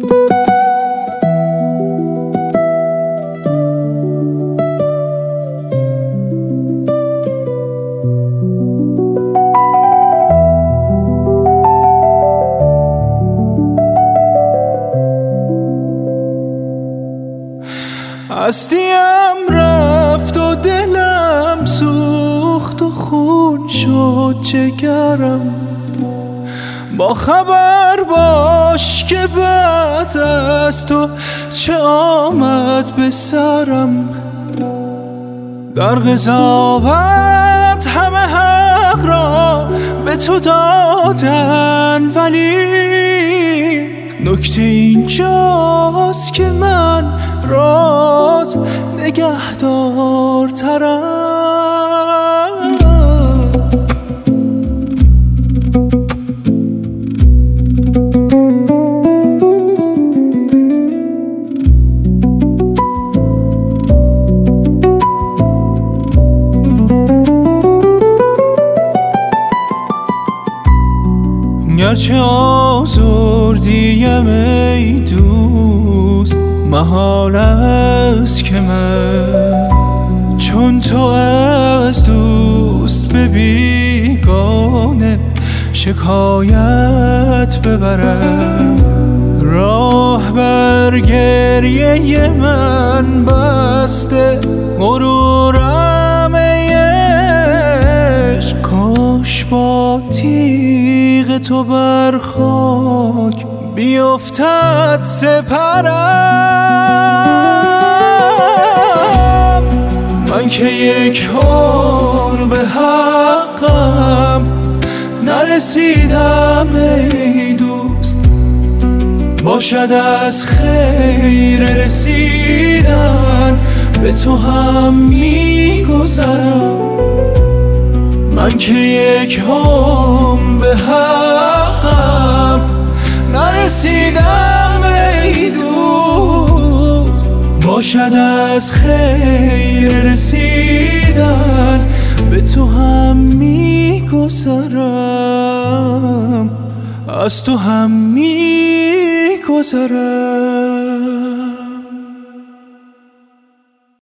هستیم رفت و دلم سوخت و خون شد جگرم. با خبر باش که بعد از تو چه آمد به سرم. در قضاوت همه حق را به تو دادن، ولی نکته اینجاست که من راز نگهدارترم. گرچه آزردیم ای دوست، محال است که من چون تو از دوست به بیگانه شکایت ببرم. راه بر گریه من بسته غرورم ای عشق. کاش با تیغ تو بر خاک بیفتد سپرم. من که یک عمر به حقم نرسیدم ای دوست، باشد از خیر رسیدن به تو هم میگذرم. من که یک عمر به حقم نرسیدم ای دوست، باشد از خیر رسیدن به تو هم میگذرم، از تو هم میگذرم.